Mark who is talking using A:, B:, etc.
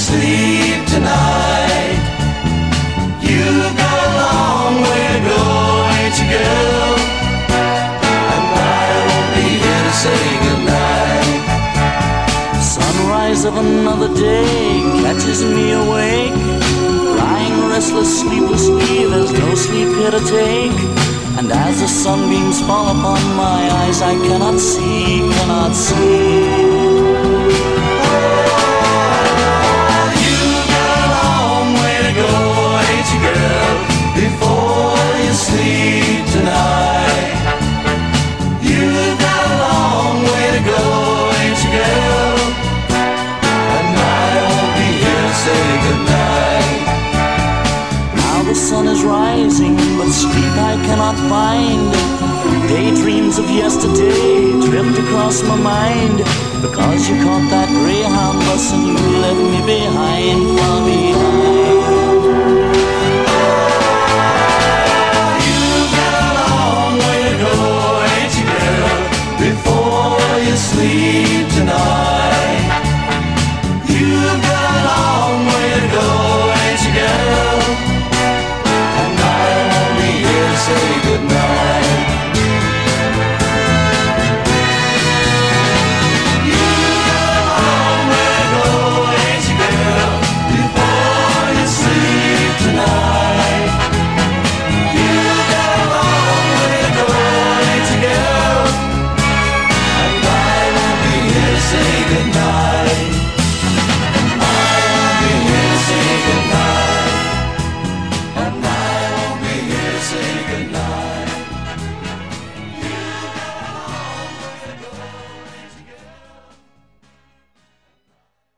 A: sleep tonight. You've got a long way to go, ain't you, girl? And I won't be here to say goodnight. Sunrise of another day catches me awake, lying restless, sleeplessly, there's no sleep here to take. And as the sunbeams fall upon my eyes, I cannot see, cannot see. You've got a long way to go, ain't you, girl, before you sleep tonight. You've got a long way to go, ain't you, girl? And I won't be here to say goodnight. Now the sun is rising, but sleep I cannot find. Daydreams of yesterday drift across my mind, because you caught that Greyhound bus and you left me behind.